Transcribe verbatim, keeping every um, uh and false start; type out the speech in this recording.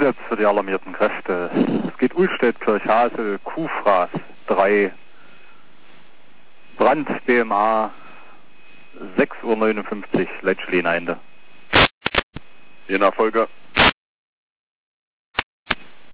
Einsatz für die alarmierten Kräfte. Es geht Ullstedt, Kirchhase, Kuhfraß drei, Brand B M A, sechs Uhr neunundfünfzig, Leitschlin Ende. Je Nachfolger.